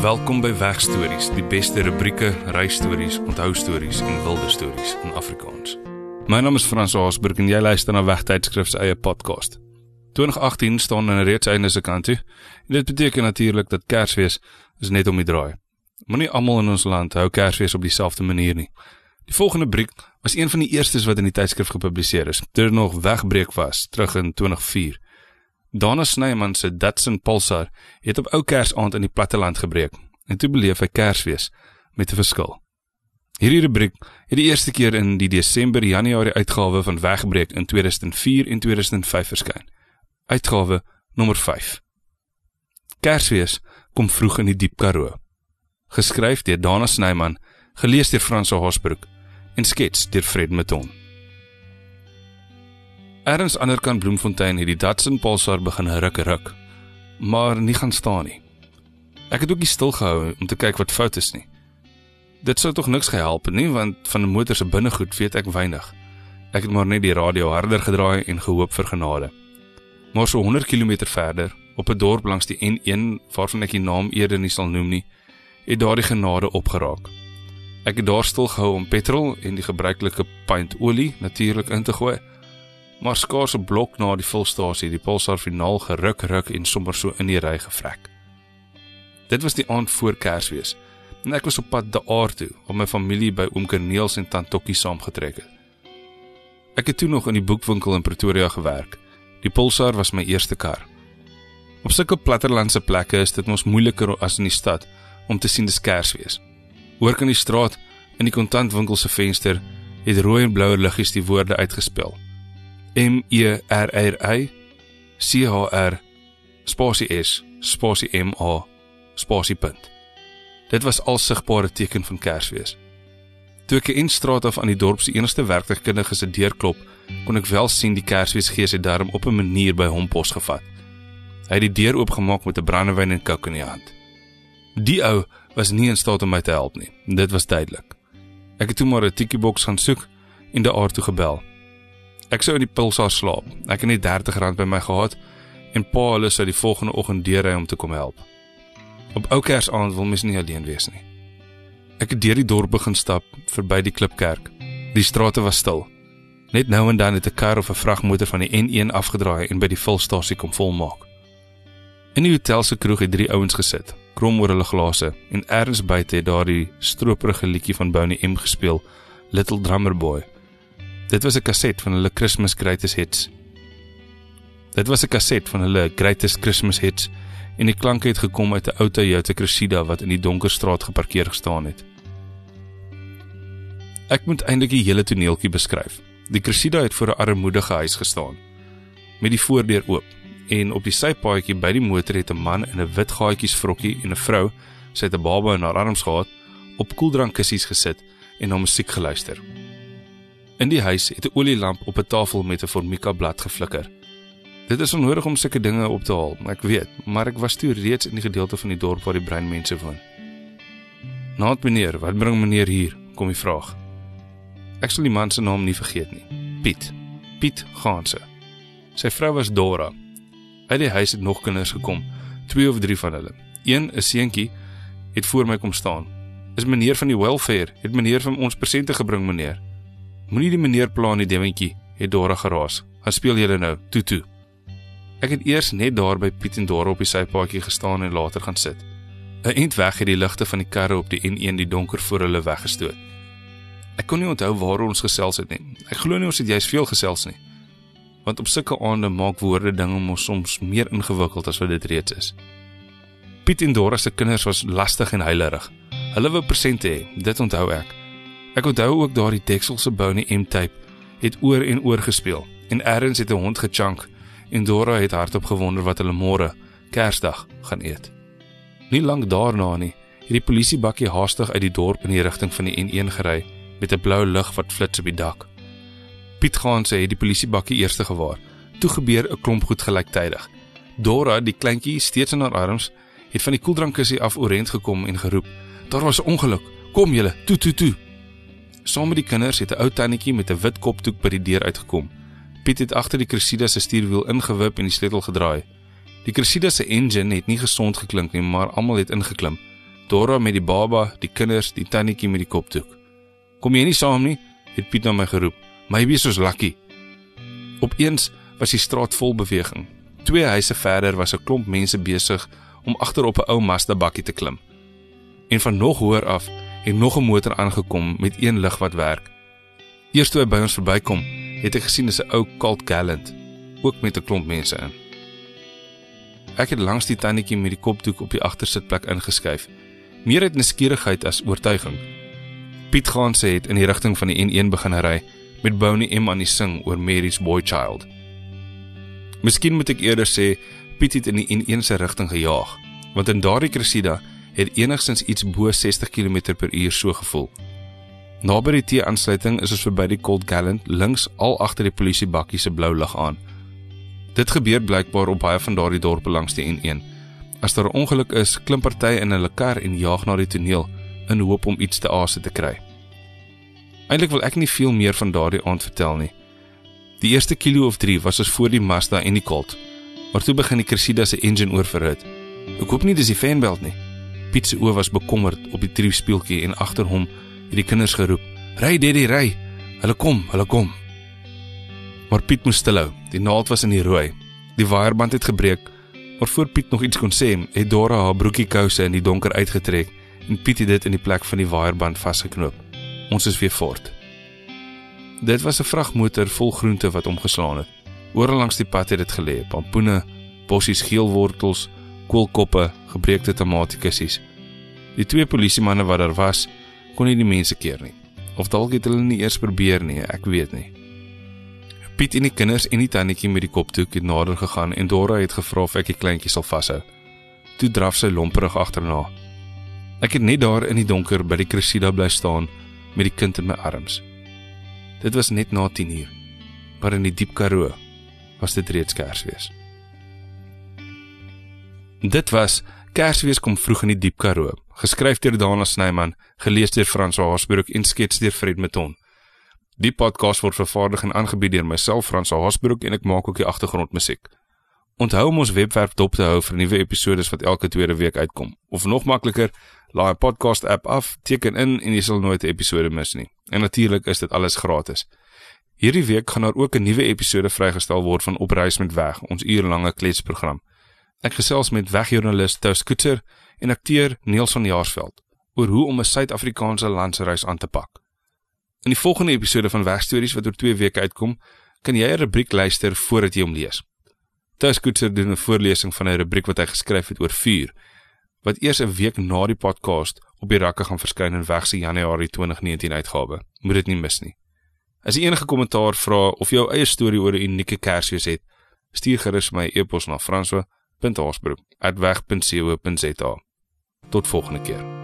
Welkom by Wegstories, die beste rubrieke, reisstories, onthoustories en wilde stories in Afrikaans. My naam is Frans Haasburg en jy luister na Wegtydskrif se eie podcast. 2018 staan in reeds einde se kant toe en dit beteken natuurlik dat Kersfees is net om die draai. Maar nie almal in ons land hou Kersfees op dieselfde manier nie. Die volgende briek was een van die eerstes wat in die tydskrif gepubliseer is, toe dit nog wegbreek was, terug in 2004. Dana Snyman se Datsun Pulsar het op ou Kersaand in die platteland gebreek en toe beleef hy Kersfees met 'n verskil. Hierdie rubriek het die eerste keer in die Desember-Januarie uitgawe van Wegbreek in 2004 en 2005 verskyn. Uitgawe nommer 5. Kersfees kom vroeg in die diep Karoo. Geskryf deur Dana Snyman, gelees deur Frans Haasburg en skets deur Fred Meton. Ergens anderkant Bloemfontein het die Datsun Pulsar begin ruk, maar nie gaan staan nie. Ek het ook nie stilgehou om te kyk wat fout is nie. Dit sou tog niks gehelp nie, want van die motor se binnegoed weet ek weinig. Ek het maar net die radio harder gedraai en gehoop vir genade. Maar so 100 km verder, op 'n dorp langs die N1, waarvan ek die naam eerder nie sal noem nie, het daardie genade opgeraak. Ek het daar stilgehou om petrol en die gebruikelike pint olie natuurlik in te gooi, maar skaars 'n blok na die vulstasie die Pulsar finaal geruk en sommer so in die ry gevrek. Dit was die aand voor Kersfees, en ek was op pad daar toe, om my familie by oom Corneels en tant Tokkie saamgetrek het. Ek het toe nog in die boekwinkel in Pretoria gewerk. Die Pulsar was my eerste kar. Op sulke plattelandse plekke is dit mos moeiliker as in die stad, om te sien dis Kersfees. Oor kan die straat, in die kontantwinkel se venster, het rooi en blou liggies die woorde uitgespel. MERRI, CHR, spasie S, spasie MA, spasie punt. Dit was al sigbare teken van Kersfees. Toe ek in straat af aan die dorp se enigste werktuigkundige se deur klop, kon ek wel sien die Kersfeesgees het daarom op 'n manier by hom pos gevat. Hy het die deur oopgemaak met 'n brandewyn en kook in die hand. Die ou was nie in staat om my te help nie, dit was duidelik. Ek het toe maar 'n tikkieboks gaan soek en daar toe gebel. Ek sou in die Pulsar slaap, ek het net R30 by my gehad en pa hulle sou die volgende oggend deurry om te kom help. Op ou Kersaand wil mens nie alleen wees nie. Ek het deur die dorp begin stap, verby die Klipkerk. Die strate was stil. Net nou en dan het 'n kar of 'n vragmotor van die N1 afgedraai en by die vulstasie kom volmaak. In die hotel se kroeg het 3 ouens gesit, krom oor hulle glase, en ergens buite het daar die stroperige liedjie van Boney M gespeel, Little Drummer Boy. Dit was 'n kaset van hulle Christmas Greatest Hits. Greatest Christmas Hits, en die klanke het gekom uit 'n ou Toyota Cressida wat in die donker straat geparkeer gestaan het. Ek moet eintlik die hele toneeltjie beskryf. Die Cressida het voor 'n armoedige huis gestaan, met die voordeur oop, en op die sypaadjie by die motor het 'n man in 'n wit gaatjies vrokkie en 'n vrou, sy het 'n baba in haar arms gehad, op koeldrankkissies gesit en na musiek geluister. In die huis het 'n olielamp op 'n tafel met 'n formica blad geflikker. Dit is onnodig om sulke dinge op te haal, ek weet, maar ek was toe reeds in die gedeelte van die dorp waar die breinmense woon. Naat meneer, wat bring meneer hier, kom die vraag. Ek sal die man se naam nie vergeet nie. Piet Gaanse. Sy vrou was Dora. Uit die huis het nog kinders gekom, 2 of 3 van hulle. Een, 'n seentjie, het voor my kom staan. Is meneer van die welfare, het meneer van ons persente gebring meneer. Moenie die meneer pla in die dewentjie, het Dora geraas. Gaan speel julle nou, toe. Ek het eers net daar by Piet en Dora op die sypaadjie gestaan en later gaan sit. 'n Eind weg het die ligte van die karre op die N1 die donker voor hulle weggestoot. Ek kon nie onthou waar ons gesels het nie. Ek glo nie ons het juist veel gesels nie. Want op sulke aande maak woorde dinge mos soms meer ingewikkeld as wat dit reeds is. Piet en Dora se kinders was lastig en huilerig. Hulle wou persente hê, dit onthou ek. Ek onthou ook daardie dekselse Boney M-tape het oor en oor gespeel, en ergens het 'n hond gechunk, en Dora het hardop gewonder wat hulle môre, Kersdag, gaan eet. Nie lank daarna nie, het die polisiebakkie haastig uit die dorp in die rigting van die N1 gery, met 'n blou lig wat flits op die dak. Piet Gaanse het die polisiebakkie eerste gewaar, toe gebeur 'n klomp goed gelyktydig. Dora, die kleintjie steeds in haar arms, het van die koeldrankkussie af oorent gekom en geroep, daar was 'n ongeluk, kom julle, toe. Saam met die kinders het 'n ou tannetjie met 'n wit kopdoek by die deur uitgekom. Piet het agter die Cressida se stuurwiel ingewip en die sleutel gedraai. Die Cressida se engine het nie gesond geklink nie, maar almal het ingeklim. Dora met die baba, die kinders, die tannetjie met die kopdoek. Kom jy nie saam nie? Het Piet na my geroep. Maybe is ons lucky. Opeens was die straat vol beweging. 2 huise verder was 'n klomp mense besig om agter op 'n ou Mazda bakkie te klim. En van nog hoër af het nog 'n motor aangekom met een lig wat werk. Eers toe hy by ons verbykom, het ek gesien dis 'n ou Colt Gallant, ook met 'n klomp mense in. Ek het langs die tannetjie met die kopdoek op die agtersitplek ingeskuif, meer uit nuuskierigheid as oortuiging. Piet Gaanse het in die rigting van die N1 begin ry, met Bonnie M aan die sing oor Mary's Boy Child. Miskien moet ek eerder sê, Piet het in die N1 se rigting gejaag, want in daardie Cressida het enigstens iets bo 60 km/h so gevoel. Naby die T-aansluiting is ons verby die Colt Gallant links al agter die polisiebakkie se blou lig aan. Dit gebeur blykbaar op baie van daardie dorpe langs die N1. As daar 'n ongeluk is, klim party in hulle kar en jaag na die toneel in hoop om iets te ase te kry. Eintlik wil ek nie veel meer van daardie aand vertel nie. Die eerste kilo of 3 was ons voor die Mazda en die Colt, maar toe begin die Cressida se engine oorverhit. Ek hoop nie dis die fanbelt nie. Piet se oë was bekommerd op die triefspieeltjie en agter hom het die kinders geroep, "Ry Daddy, ry! Hulle kom!" Maar Piet moes stilhou. Die naald was in die rooi. Die waaierband het gebreek, maar voor Piet nog iets kon sê, het Dora haar broekie kouse in die donker uitgetrek en Piet het dit in die plek van die waaierband vasgeknoop. Ons is weer voort. Dit was 'n vragmotor vol groente wat omgeslaan het. Oral langs die pad het dit gelê, pampoene, bossies geelwortels, koolkoppe, gebreekte tomatiekussies. Die 2 polisiemanne wat daar was, kon nie die mense keer nie. Of dalk het hulle nie eers probeer nie, ek weet nie. Piet en die kinders en die tannetjie met die kopdoek het nader gegaan en Dora het gevra of ek die kleintjie sal vashou. Toe draf sy lomperig agterna. Ek het net daar in die donker by die Cressida bly staan met die kind in my arms. Dit was net na 10:00, maar in die diep Karoo was dit reeds Kersfees. Dit was Kersfees kom vroeg in die diep Karoo, geskryf deur Dana Snyman, gelees deur Frans Haasbroek en skets deur Fred Meton. Die podcast word vervaardig en aangebied deur myself, Frans Haasbroek, en ek maak ook die agtergrondmusiek. Onthou om ons webwerf dop te hou vir nuwe episodes wat elke tweede week uitkom. Of nog makliker, laai 'n podcast app af, teken in en jy sal nooit 'n episode mis nie. En natuurlik is dit alles gratis. Hierdie week gaan daar ook 'n nuwe episode vrygestel word van Op Reis met Weg, ons uurlange kletsprogram. Ek gesels met wegjoernalis Tuis Koetser en akteur Niels van Jaarsveld oor hoe om 'n Suid-Afrikaanse landsreis aan te pak. In die volgende episode van Wegstories wat oor 2 weke uitkom, kan jy 'n rubriek luister voordat jy hom lees. Tuis Koetser doen 'n voorlesing van 'n rubriek wat hy geskryf het oor vuur, wat eers 'n week na die podcast op die rakke gaan verskyn in Weg se Januarie 2019 uitgawe. Moet dit nie mis nie. As jy enige kommentaar, vra of jou eie storie oor 'n unieke Kersfees het, stuur gerus my e-pos na francois.haasbroek@weg.co.za. Tot volgende keer.